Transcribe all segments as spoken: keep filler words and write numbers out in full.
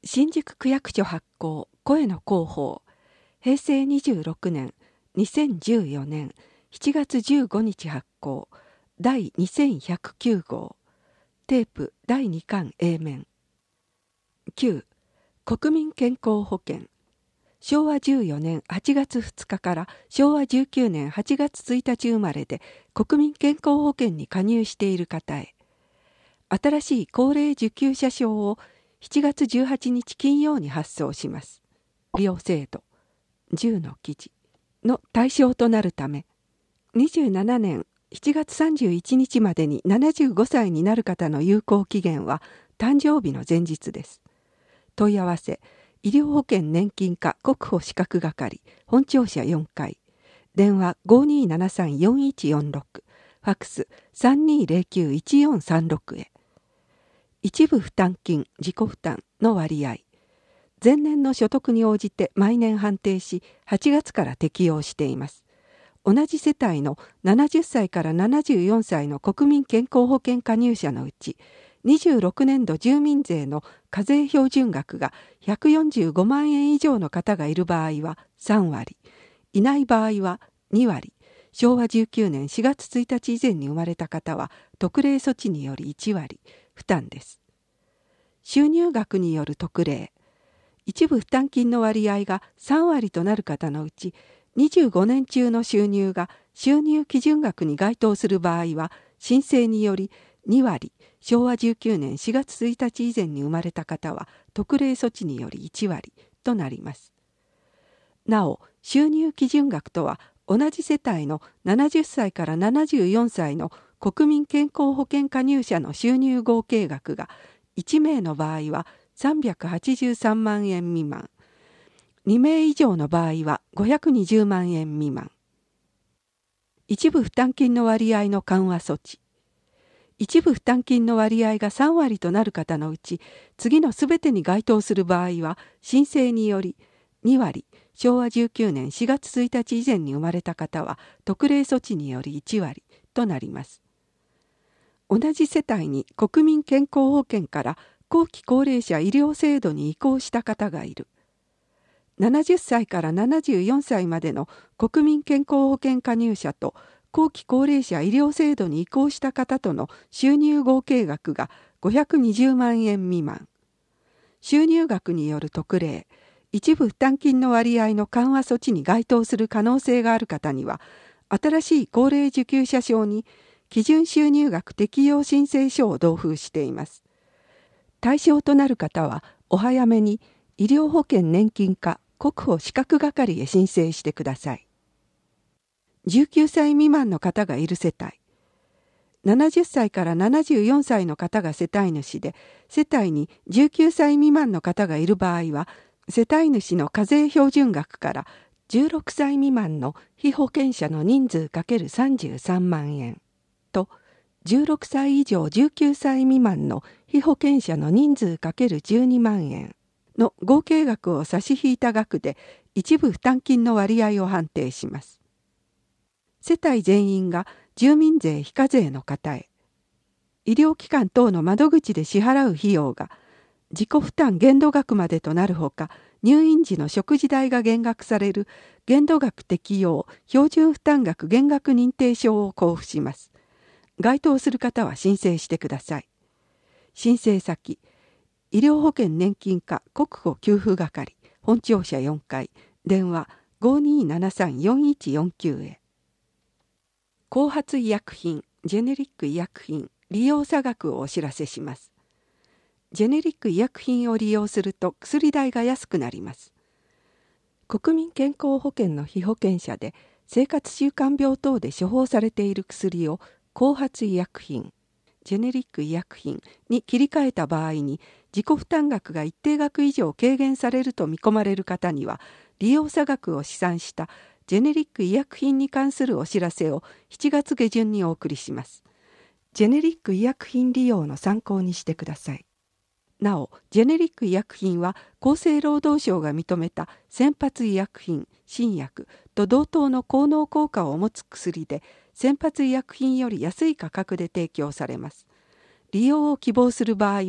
新宿区役所発行声の広報へいせいにじゅうろくねんにせんじゅうよねんしちがつじゅうごにち発行第にせんひゃくきゅう号テープだいにかん A 面きゅう国民健康保険しょうわじゅうよねんはちがつふつかからしょうわじゅうきゅうねんはちがつついたち生まれで国民健康保険に加入している方へ新しい高齢受給者証をしちがつじゅうはちにち金曜に発送します。利用制度じゅうの記事の対象となるためにじゅうななねんしちがつさんじゅういちにちまでにななじゅうごさいになる方の有効期限は誕生日の前日です。問い合わせ医療保険年金課国保資格係本庁舎よんかい電話 ごーにーななさんよんいちよんろく ファックス さんにーぜろきゅういちよんさんろく へ一部負担金自己負担の割合前年の所得に応じて毎年判定しはちがつから適用しています。同じ世帯のななじゅっさいからななじゅうよんさいの国民健康保険加入者のうちにじゅうろくねんど住民税の課税標準額がひゃくよんじゅうごまんえん以上の方がいる場合はさんわり、いない場合はにわり、しょうわじゅうきゅうねんしがつついたち以前に生まれた方は特例措置によりいちわり負担です。収入額による特例一部負担金の割合がさんわりとなる方のうちにじゅうごねん中の収入が収入基準額に該当する場合は申請によりにわり、しょうわじゅうきゅうねんしがつついたち以前に生まれた方は特例措置によりいちわりとなります。なお、収入基準額とは同じ世帯のななじゅっさいからななじゅうよんさいの国民健康保険加入者の収入合計額がいちめいの場合はさんびゃくはちじゅうさんまんえん未満、にめい以上の場合はごひゃくにじゅうまんえん未満。一部負担金の割合の緩和措置一部負担金の割合がさんわりとなる方のうち次のすべてに該当する場合は申請によりにわり、しょうわじゅうきゅうねんしがつついたち以前に生まれた方は特例措置によりいちわりとなります。同じ世帯に国民健康保険から後期高齢者医療制度に移行した方がいる。ななじゅっさいからななじゅうよんさいまでの国民健康保険加入者と後期高齢者医療制度に移行した方との収入合計額がごひゃくにじゅうまんえん未満。収入額による特例、一部負担金の割合の緩和措置に該当する可能性がある方には、新しい高齢受給者証に基準収入額適用申請書を同封しています。対象となる方は、お早めに医療保険年金課国保資格係へ申請してください。じゅうきゅうさい未満の方がいる世帯、ななじゅっさいからななじゅうよんさいの方が世帯主で、世帯にじゅうきゅうさい未満の方がいる場合は、世帯主の課税標準額からじゅうろくさい未満の被保険者の人数 ×さんじゅうさんまんえんと、じゅうろくさい以上じゅうきゅうさい未満の被保険者の人数 ×じゅうにまんえんの合計額を差し引いた額で一部負担金の割合を判定します。世帯全員が住民税非課税の方へ、医療機関等の窓口で支払う費用が自己負担限度額までとなるほか、入院時の食事代が減額される限度額適用標準負担額減額認定証を交付します。該当する方は申請してください。申請先、医療保険年金課国保給付係本庁舎よんかい電話 ごーにーななさんよんいちよんきゅう へ。後発医薬品、ジェネリック医薬品、利用差額をお知らせします。ジェネリック医薬品を利用すると薬代が安くなります。国民健康保険の被保険者で生活習慣病等で処方されている薬を後発医薬品、ジェネリック医薬品に切り替えた場合に自己負担額が一定額以上軽減されると見込まれる方には利用差額を試算したジェネリック医薬品に関するお知らせをしちがつげじゅんにお送りします。ジェネリック医薬品利用の参考にしてください。なお、ジェネリック医薬品は厚生労働省が認めた先発医薬品、新薬と同等の効能効果を持つ薬で、先発医薬品より安い価格で提供されます。利用を希望する場合は、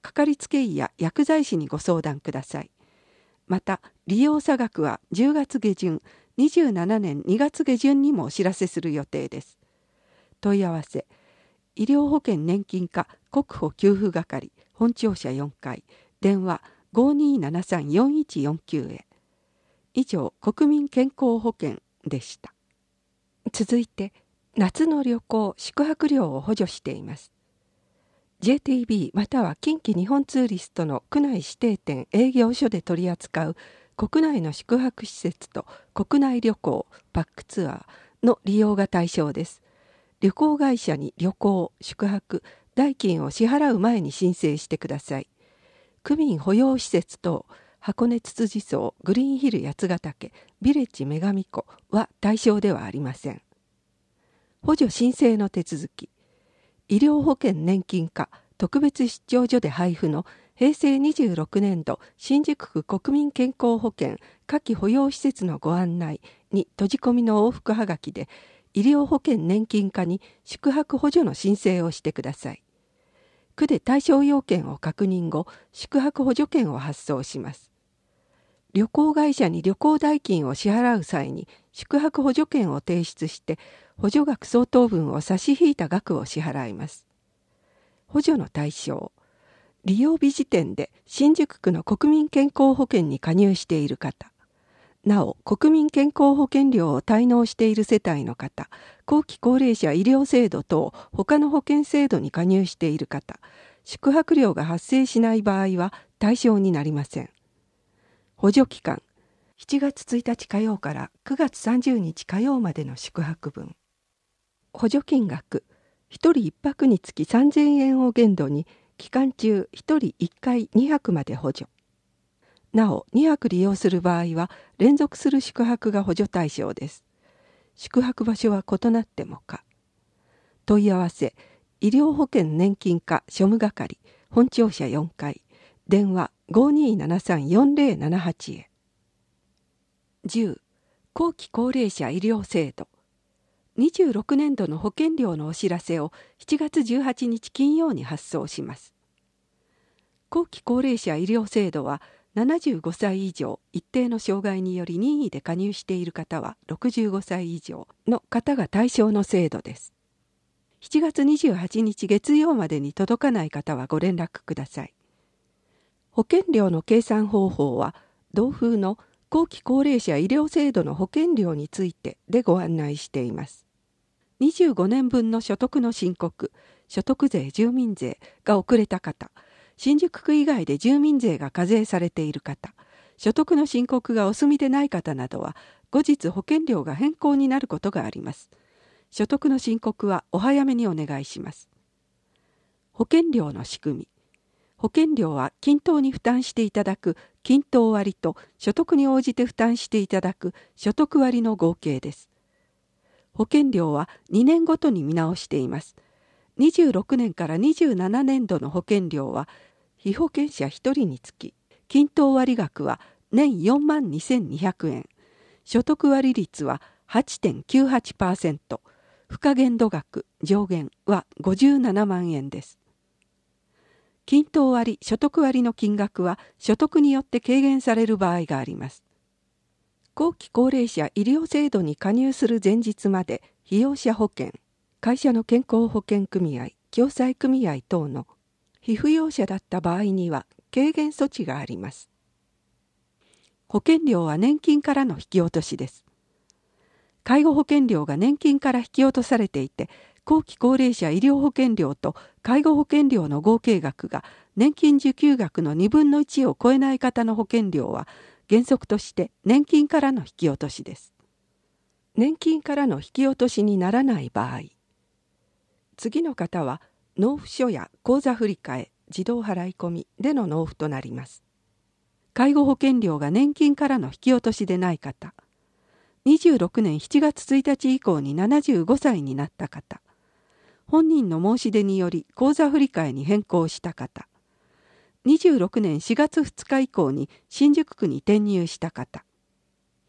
かかりつけ医や薬剤師にご相談ください。また、利用差額はじゅうがつげじゅん、にじゅうななねんにがつげじゅんにもお知らせする予定です。問い合わせ、医療保険年金課国保給付係本庁舎よんかい、電話 ごーにーななさんよんいちよんきゅう へ。以上、国民健康保険でした。続いて、夏の旅行宿泊料を補助しています。ジェイティービー または近畿日本ツーリストの区内指定店営業所で取り扱う国内の宿泊施設と国内旅行パックツアーの利用が対象です。旅行会社に旅行宿泊代金を支払う前に申請してください。区民保養施設等箱根つつじ荘グリーンヒル八ヶ岳ビレッジ女神湖は対象ではありません。補助申請の手続き、医療保険年金課特別出張所で配布のへいせいにじゅうろくねんど新宿区国民健康保険夏季保養施設のご案内に閉じ込みの往復はがきで医療保険年金課に宿泊補助の申請をしてください。区で対象要件を確認後、宿泊補助券を発送します。旅行会社に旅行代金を支払う際に宿泊補助券を提出して補助額相当分を差し引いた額を支払います。補助の対象、利用日時点で新宿区の国民健康保険に加入している方、なお国民健康保険料を滞納している世帯の方、後期高齢者医療制度等他の保険制度に加入している方、宿泊料が発生しない場合は対象になりません。補助期間、しちがつついたち火曜からくがつさんじゅうにち火曜までの宿泊分。補助金額、ひとりいっぱくにつきさんぜんえんを限度に、期間中ひとりいっかいにはくまで補助。なお、にはく利用する場合は、連続する宿泊が補助対象です。宿泊場所は異なってもか。問い合わせ、医療保険年金課庶務係、本庁舎よんかい、電話 ごーにーななさんよんぜろななはち へ。じゅう. 後期高齢者医療制度。にじゅうろくねんどの保険料のお知らせをしちがつじゅうはちにち金曜に発送します。後期高齢者医療制度はななじゅうごさい以上一定の障害により任意で加入している方はろくじゅうごさい以上の方が対象の制度です。しちがつにじゅうはちにち月曜までに届かない方はご連絡ください。保険料の計算方法は同封の後期高齢者医療制度の保険料についてでご案内しています。にじゅうごねんぶんの所得の申告、所得税住民税が遅れた方、新宿区以外で住民税が課税されている方、所得の申告がお済みでない方などは後日保険料が変更になることがあります。所得の申告はお早めにお願いします。保険料の仕組み。保険料は均等に負担していただく均等割と所得に応じて負担していただく所得割の合計です。保険料はにねんごとに見直しています。にじゅうろくねんからにじゅうななねんどの保険料は被保険者ひとりにつき均等割額は年よんまんにせんにひゃくえん、所得割率は はちてんきゅうはちパーセント、付加限度額上限はごじゅうななまんえんです。均等割・所得割の金額は所得によって軽減される場合があります。後期高齢者医療制度に加入する前日まで被用者保険、会社の健康保険組合、共済組合等の被扶養者だった場合には軽減措置があります。保険料は年金からの引き落としです。介護保険料が年金から引き落とされていて、後期高齢者医療保険料と介護保険料の合計額が年金受給額のにぶんのいちを超えない方の保険料は原則として年金からの引き落としです。年金からの引き落としにならない場合、次の方は納付書や口座振替、自動払い込みでの納付となります。介護保険料が年金からの引き落としでない方、にじゅうろくねんしちがつついたち以降にななじゅうごさいになった方、本人の申し出により口座振替に変更した方、にじゅうろくねんしがつふつか以降に新宿区に転入した方、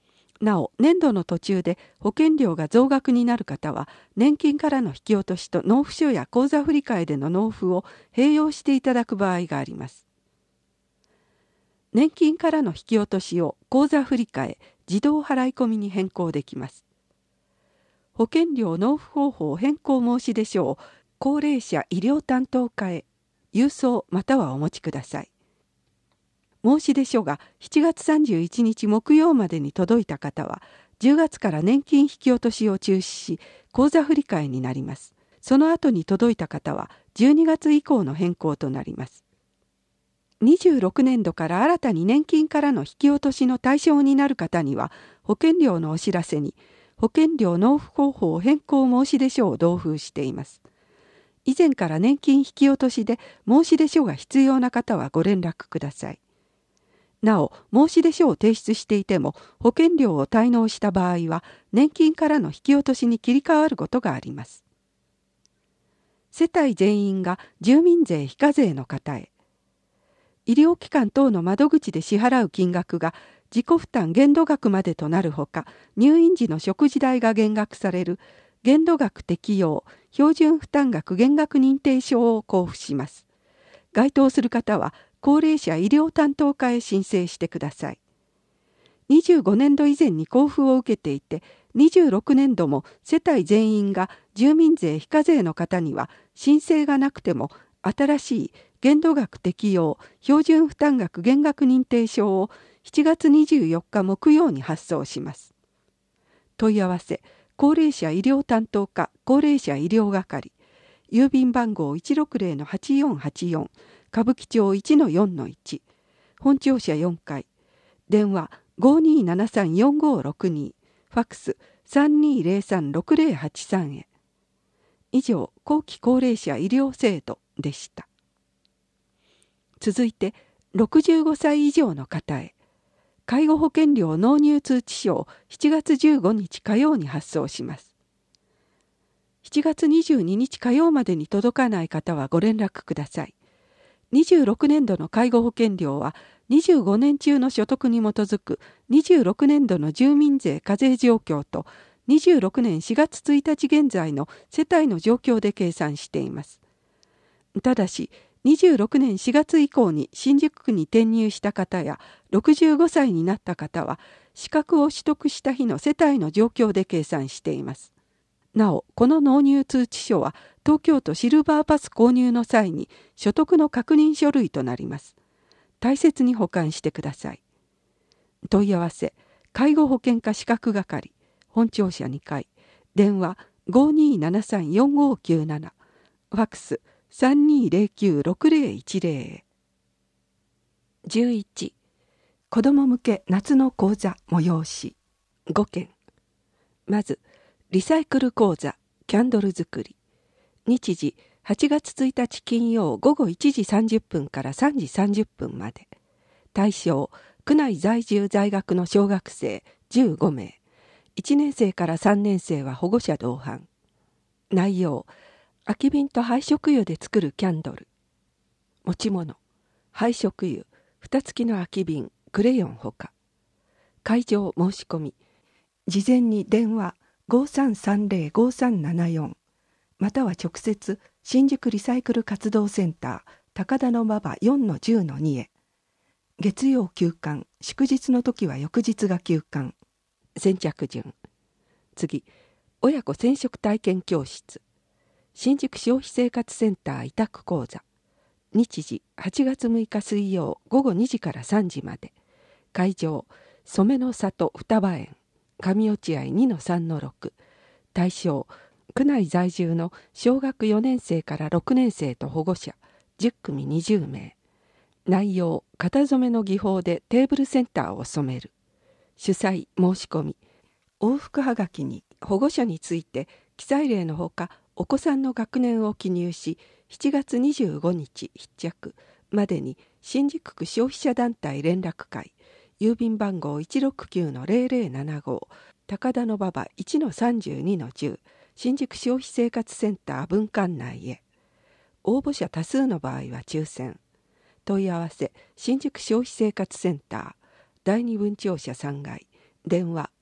なお、年度の途中で保険料が増額になる方は、年金からの引き落としと納付書や口座振替での納付を併用していただく場合があります。年金からの引き落としを口座振替、自動払い込みに変更できます。保険料納付方法変更申し出書を高齢者医療担当課へ郵送またはお持ちください。申し出書がしちがつさんじゅういちにち木曜までに届いた方は、じゅうがつから年金引き落としを中止し、口座振替になります。その後に届いた方は、じゅうにがつ以降の変更となります。にじゅうろくねんどから新たに年金からの引き落としの対象になる方には、保険料のお知らせに、保険料納付方法変更申し出書を同封しています。以前から年金引き落としで申し出書が必要な方はご連絡ください。なお、申し出書を提出していても保険料を滞納した場合は年金からの引き落としに切り替わることがあります。世帯全員が住民税非課税の方へ。医療機関等の窓口で支払う金額が自己負担限度額までとなるほか、入院時の食事代が減額される限度額適用標準負担額減額認定証を交付します。該当する方は高齢者医療担当課へ申請してください。にじゅうごねんど以前に交付を受けていて、にじゅうろくねんども世帯全員が住民税非課税の方には申請がなくても新しい限度額適用標準負担額減額認定証をしちがつにじゅうよっか木曜に発送します。問い合わせ、高齢者医療担当課高齢者医療係、郵便番号 いちろくぜろのはちよんはちよん、歌舞伎町 いちのよんのいち、本庁舎よんかい、電話 ごーにーななさんよんごーろくに、ファックス さんにーぜろさんろくぜろはちさん へ。以上、後期高齢者医療制度でした。続いて、ろくじゅうごさい以上の方へ。介護保険料納入通知書をしちがつじゅうごにち火曜に発送します。しちがつにじゅうににち火曜までに届かない方はご連絡ください。にじゅうろくねんどの介護保険料はにじゅうごねん中の所得に基づくにじゅうろくねんどの住民税課税状況とにじゅうろくねんしがつついたち現在の世帯の状況で計算しています。ただし、にじゅうろくねんしがつ以降に新宿区に転入した方やろくじゅうごさいになった方は資格を取得した日の世帯の状況で計算しています。なお、この納入通知書は東京都シルバーパス購入の際に所得の確認書類となります。大切に保管してください。問い合わせ、介護保険課資格係、本庁舎にかい、電話 ごーにーななさんよんごーきゅうなな、ファックス さんにーぜろきゅうろくぜろいちぜろ へ。じゅういち、子ども向け夏の講座催しごけん。まず、リサイクル講座キャンドル作り。日時はちがつついたち金曜午後いちじさんじゅっぷんからさんじさんじゅっぷんまで。対象、区内在住在学の小学生じゅうごめい。いちねんせいからさんねんせいは保護者同伴。内容、空き瓶と廃食油で作るキャンドル。持ち物、廃食油、蓋付きの空き瓶、クレヨンほか。会場申し込み。事前に電話ごーさんさんぜろごーさんななよんまたは直接新宿リサイクル活動センター高田馬場 よんのじゅうのに へ。月曜休館、祝日の時は翌日が休館。先着順。次、親子染色体験教室。新宿消費生活センター委託講座。日時はちがつむいか水曜午後にじからさんじまで。会場、染の里双葉園。上落合 にのさんのろく。対象、区内在住の小学よねんせいからろくねんせいと保護者じゅっくみにじゅうめい。内容、型染めの技法でテーブルセンターを染める。主催申し込み。往復はがきに保護者について記載例のほかお子さんの学年を記入し、しちがつにじゅうごにち必着までに新宿区消費者団体連絡会、郵便番号 いちろくきゅうのぜろぜろななご、高田馬場 いちのさんじゅうにのじゅう、新宿消費生活センター分館内へ。応募者多数の場合は抽選。問い合わせ、新宿消費生活センター、だいに分庁舎さんがい、電話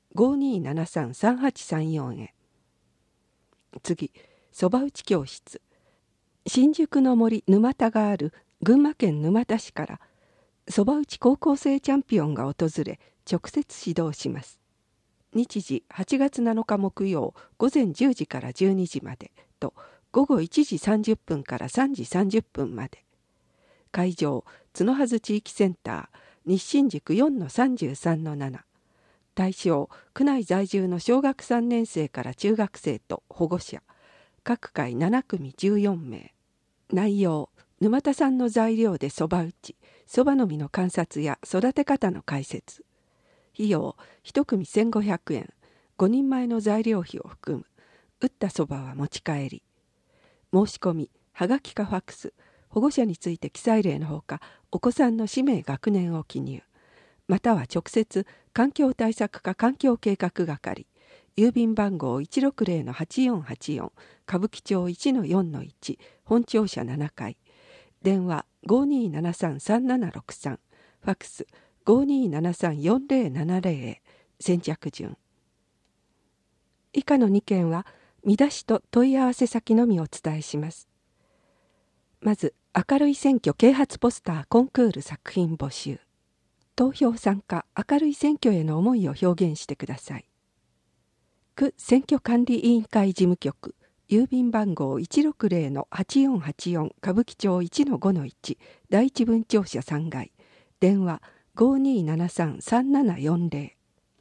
ごにーななさんさんはちさんよん へ。次、そば打ち教室。新宿の森沼田がある群馬県沼田市からそば打ち高校生チャンピオンが訪れ直接指導します。日時はちがつなのか木曜午前じゅうじからじゅうにじまでと午後いちじさんじゅっぷんからさんじさんじゅっぷんまで。会場角筈地域センター西新宿 よんのさんじゅうさんのなな。対象区内在住の小学さんねん生から中学生と保護者各回ななくみじゅうよんめい。内容沼田産の材料でそば打ちそばの実の観察や育て方の解説。費用いち組せんごひゃくえん、ごにんまえの材料費を含む。打ったそばは持ち帰り。申し込みはがきかファックス、保護者について記載例のほかお子さんの氏名学年を記入、または直接環境対策課環境計画係、郵便番号 いちろくぜろのはちよんはちよん 歌舞伎町 いちのよんのいち 本庁舎ななかい、電話 ごにーななさんさんななろくさん、ファックス ごにーななさんよんぜろななぜろ へ。先着順。以下のにけんは見出しと問い合わせ先のみお伝えします。まず明るい選挙啓発ポスターコンクール作品募集。投票参加明るい選挙への思いを表現してください。区選挙管理委員会事務局、郵便番号 いちろくぜろのはちよんはちよん 歌舞伎町 いちのごのいち 第一分庁舎さんがい、電話 ごにーななさんさんななよんぜろ。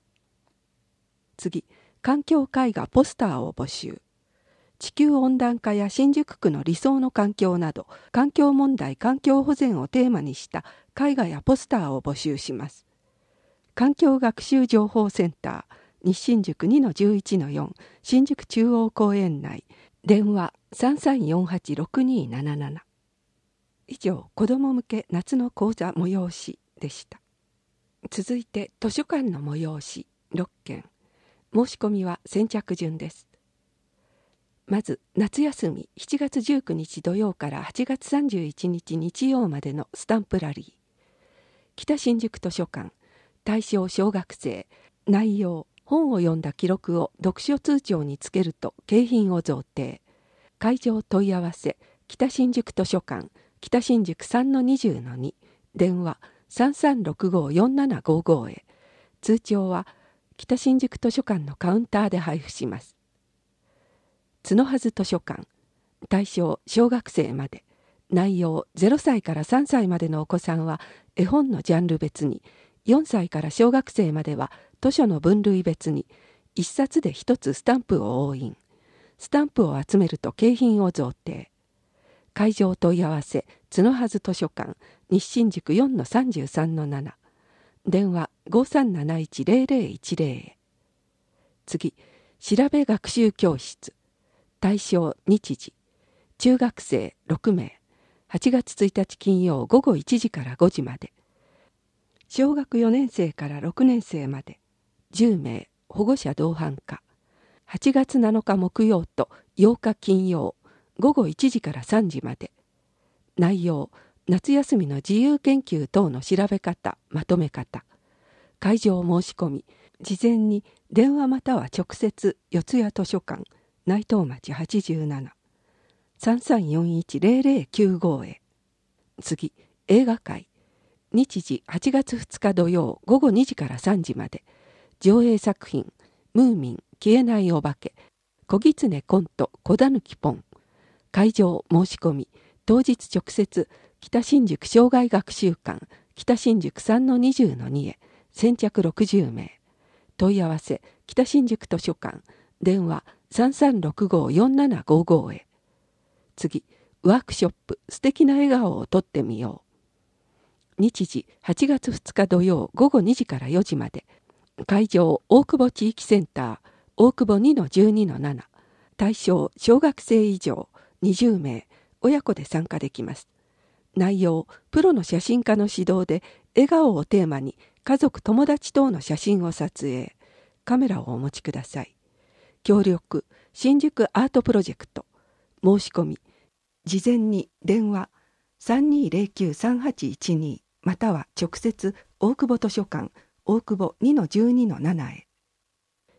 次、環境絵画ポスターを募集。地球温暖化や新宿区の理想の環境など環境問題環境保全をテーマにした絵画やポスターを募集します。環境学習情報センター西新宿 にのじゅういちのよん 新宿中央公園内、電話 さんさんよんはちろくにーなななな。以上、子ども向け夏の講座催しでした。続いて図書館の催しろっけん。申し込みは先着順です。まず夏休みしちがつじゅうくにち土曜からはちがつさんじゅういちにち日曜までのスタンプラリー。北新宿図書館、対象小学生、内容本を読んだ記録を読書通帳につけると景品を贈呈。会場問い合わせ北新宿図書館北新宿 さんのにじゅうのに、電話 さんさんろくごよんななごご へ。通帳は北新宿図書館のカウンターで配布します。角筈図書館、対象小学生まで、内容ゼロさいからさんさいまでのお子さんは絵本のジャンル別に、よんさいから小学生までは図書の分類別に、いっさつでひとつスタンプを押印。スタンプを集めると景品を贈呈。会場問い合わせ角筈図書館西新宿 よんのさんじゅうさんのなな、電話 ごさんなないちぜろぜろいちぜろ へ。次、調べ学習教室、対象日時中学生ろくめい、はちがつついたち金曜ごごいちじからごじまで、小学よねん生からろくねん生までじゅうめい、保護者同伴可。はちがつなのか木曜とようか金曜ごごいちじからさんじまで。内容夏休みの自由研究等の調べ方まとめ方。会場申し込み事前に電話または直接四谷図書館内藤町はちじゅうなな さんさんよんいちぜろぜろきゅうご へ。次、映画会、日時はちがつふつか土曜ごごにじからさんじまで。上映作品ムーミン消えないお化け、小狐コント小狸ポン。会場申し込み当日直接北新宿障害学習館北新宿 さんのにじゅうのに へ。先着ろくじゅうめい。問い合わせ北新宿図書館、電話 さんさんろくごよんななごご へ。次、ワークショップ素敵な笑顔を撮ってみよう。日時はちがつふつか土曜ごごにじからよじまで。会場大久保地域センター大久保 にのじゅうにのなな、対象小学生以上にじゅうめい、親子で参加できます。内容プロの写真家の指導で笑顔をテーマに家族友達等の写真を撮影。カメラをお持ちください。協力新宿アートプロジェクト。申し込み事前に電話 さんにーぜろきゅうさんはちいちに または直接大久保図書館大久保 にのじゅうにのなな へ。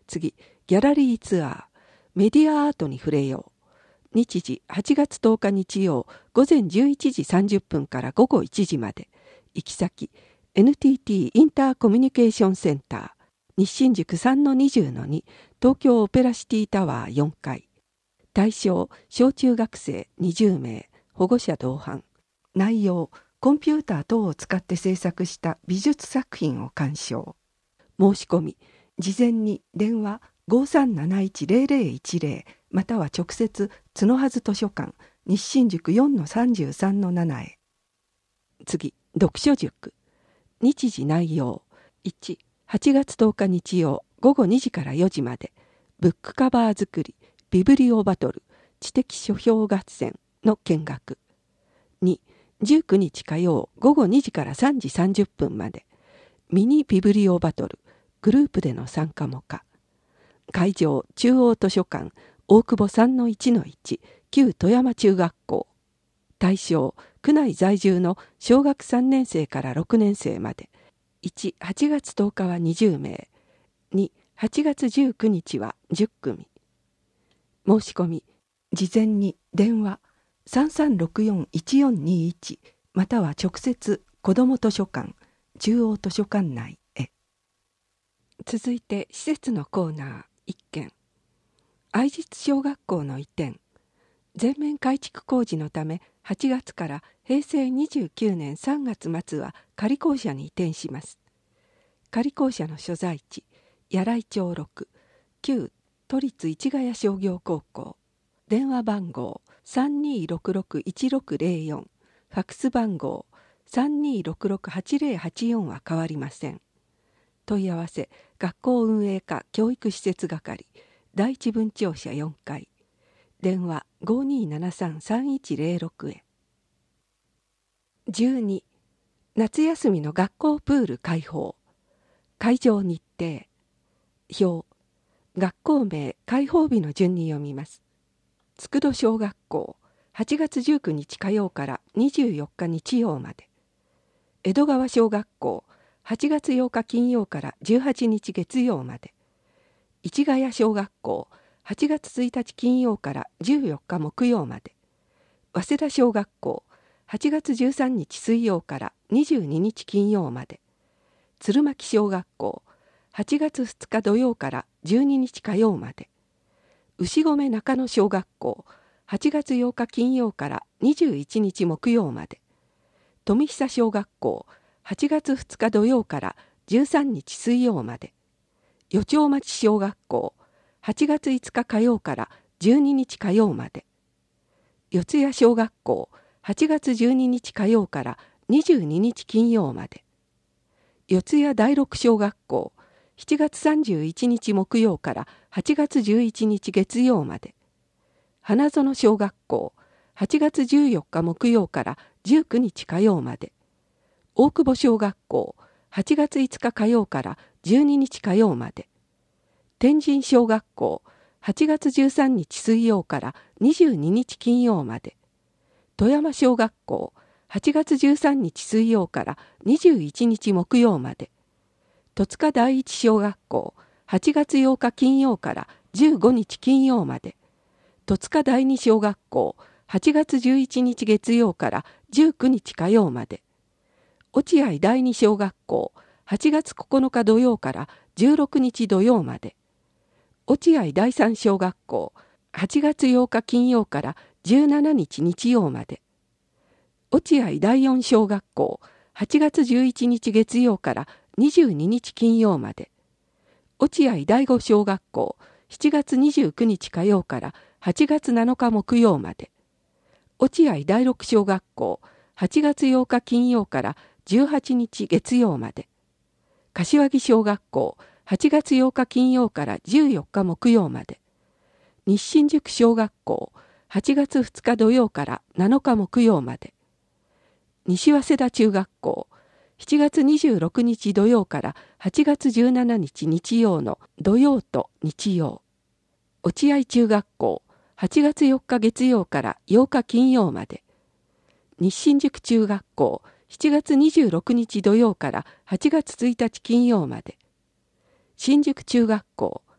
次、ギャラリーツアー、メディアアートに触れよう。日時はちがつとおか日曜、午前じゅういちじさんじゅっぷんから午後いちじまで。行き先、エヌティーティー インターコミュニケーションセンター、西新宿 さんのにじゅうのに、東京オペラシティタワーよんかい。対象、小中学生にじゅうめい、保護者同伴。内容、コンピューター等を使って制作した美術作品を鑑賞。申し込み、事前に電話 ごさんなないちゼロゼロいちゼロ または直接角はず図書館西新宿 よんのさんじゅうさんのなな へ。次、読書塾。日時内容、いち、はちがつとおか日曜午後にじからよじまで、ブックカバー作り、ビブリオバトル、知的書評合戦の見学。に、じゅうくにち火曜午後にじからさんじさんじゅっぷんまで、ミニビブリオバトル、グループでの参加も可。会場、中央図書館、大久保 さんのいちのいち、旧富山中学校。対象、区内在住の小学さんねんせいからろくねんせいまで。いち、はちがつとおかはにじゅうめい。に、はちがつじゅうくにちはじゅっくみ。申し込み、事前に電話 さんさんろくよんいちよんにいち または直接子ども図書館、中央図書館内へ。続いて施設のコーナーいっけん。愛実小学校の移転。全面改築工事のためはちがつからへいせいにじゅうきゅうねんさんがつまつは仮校舎に移転します。仮校舎の所在地、柳井町ろく、旧都立市ヶ谷商業高校。電話番号 さんにーろくろくいちろくゼロよん、ファックス番号 さんにーろくろくはちゼロはちよん は変わりません。問い合わせ、学校運営課教育施設係、第一分庁舎よんかい。電話 ごにーななさんさんいちゼロろく へ。じゅうに、夏休みの学校プール開放。会場日程。表。学校名、開放日の順に読みます。佃小学校、はちがつじゅうくにち火曜からにじゅうよっか日曜まで。江戸川小学校、はちがつようか金曜からじゅうはちにち月曜まで。市ヶ谷小学校、はちがつついたち金曜からじゅうよっか木曜まで。早稲田小学校、はちがつじゅうさんにち水曜からにじゅうににち金曜まで。鶴巻小学校、はちがつふつか土曜からじゅうににち火曜まで。牛込中野小学校、はちがつようか金曜からにじゅういちにち木曜まで。富久小学校、はちがつふつか土曜からじゅうさんにち水曜まで。余町町小学校、はちがついつか火曜からじゅうににち火曜まで。四谷小学校、はちがつじゅうににち火曜からにじゅうににち金曜まで。四谷第六小学校、しちがつさんじゅういちにち木曜からはちがつじゅういちにち月曜まで。花園小学校、はちがつじゅうよっか木曜からじゅうくにち火曜まで。大久保小学校、はちがついつか火曜からじゅうににち火曜まで。天神小学校、はちがつじゅうさんにち水曜からにじゅうににち金曜まで。富山小学校、はちがつじゅうさんにち水曜からにじゅういちにち木曜まで。戸塚第一小学校、はちがつようか金曜からじゅうごにち金曜まで。戸塚第二小学校、はちがつじゅういちにち月曜からじゅうくにち火曜まで。落合第二小学校、はちがつここのか土曜からじゅうろくにち土曜まで。落合第三小学校、はちがつようか金曜からじゅうしちにち日曜まで。落合第四小学校、はちがつじゅういちにち月曜からにじゅうににち金曜まで。落合第五小学校、しちがつにじゅうくにち火曜からはちがつなのか木曜まで。落合第六小学校、はちがつようか金曜からじゅうはちにち月曜まで。柏木小学校、はちがつようか金曜からじゅうよっか木曜まで。西新宿小学校、はちがつふつか土曜からなのか木曜まで。西早稲田中学校、しちがつにじゅうろくにち土曜からはちがつじゅうしちにち日曜の土曜と日曜。落合中学校、はちがつよっか月曜からようか金曜まで。西新宿中学校、しちがつにじゅうろくにち土曜からはちがつついたち金曜まで。新宿中学校、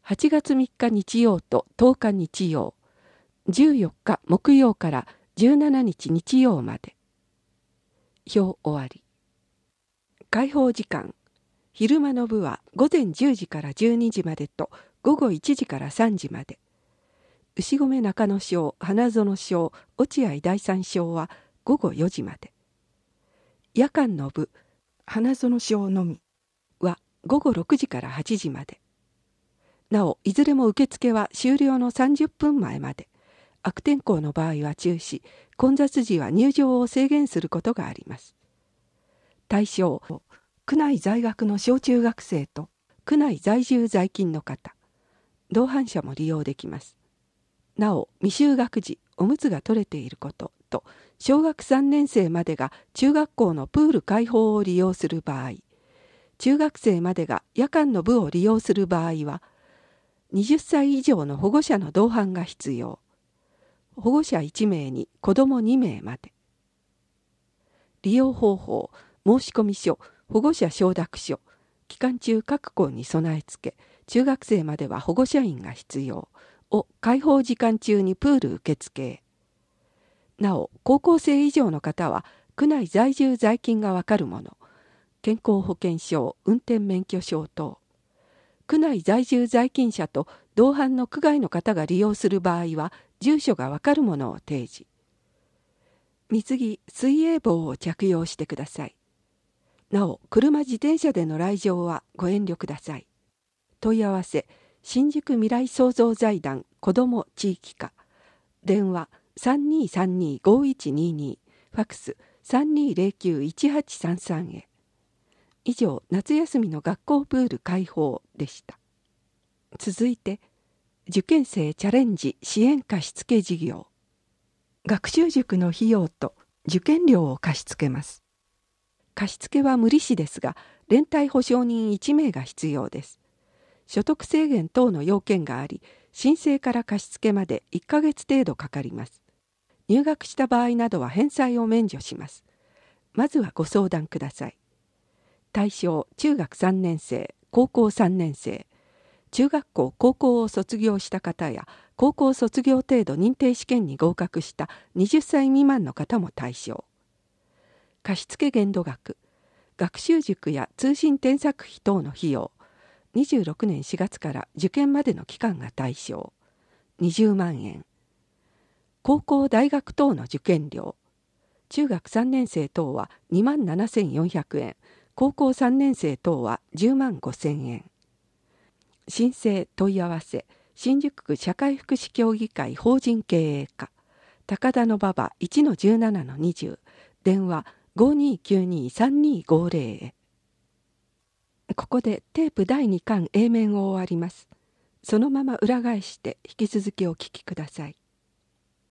はちがつみっか日曜ととおか日曜、じゅうよっか木曜からじゅうしちにち日曜まで。表終わり。開放時間。昼間の部はごぜんじゅうじからじゅうにじまでとごごいちじからさんじまで。牛込中野小、花園小、落合第三小はごごよじまで。夜間の部、花園小のみはごごろくじからはちじまで。なお、いずれも受付は終了のさんじゅっぷんまえまで。悪天候の場合は中止、混雑時は入場を制限することがあります。対象、区内在学の小中学生と区内在住在勤の方、同伴者も利用できます。なお、未就学時おむつが取れていることと、小学さんねん生までが中学校のプール開放を利用する場合、中学生までが夜間の部を利用する場合は、はたち以上の保護者の同伴が必要。保護者いちめいに子どもにめいまで。利用方法、申込書、保護者承諾書、期間中各校に備え付け、中学生までは保護者員が必要を開放時間中にプール受付へ。なお、高校生以上の方は区内在住在勤がわかるもの、健康保険証、運転免許証等、区内在住在勤者と同伴の区外の方が利用する場合は住所がわかるものを提示。水着、水泳帽を着用してください。なお、車自転車での来場はご遠慮ください。問い合わせ、新宿未来創造財団子ども地域課、電話 さんにーさんにーごいちにーにー、ファックス さんにーぜろきゅういちはちさんさん へ。以上、夏休みの学校プール開放でした。続いて、受験生チャレンジ支援貸付事業。学習塾の費用と受験料を貸し付けます。貸付は無利子ですが、連帯保証人いちめいが必要です。所得制限等の要件があり、申請から貸付までいっかげつ程度かかります。入学した場合などは返済を免除します。まずはご相談ください。対象、中学さんねん生、高校さんねん生、中学校、高校を卒業した方や、高校卒業程度認定試験に合格したはたち未満の方も対象。貸付限度額、学習塾や通信添削費等の費用、にじゅうろくねんしがつから受験までの期間が対象、にじゅうまんえん。高校大学等の受験料、中学さんねん生等はにまんななせんよんひゃくえん、高校さんねん生等はじゅうまんごせんえん。申請問い合わせ、新宿区社会福祉協議会法人経営課、高田馬場 いちのじゅうななのにじゅう、電話 ごにーきゅうにーさんにーごぜろ へ。ここでテープだいにかん A 面を終わります。そのまま裏返して引き続きお聞きください。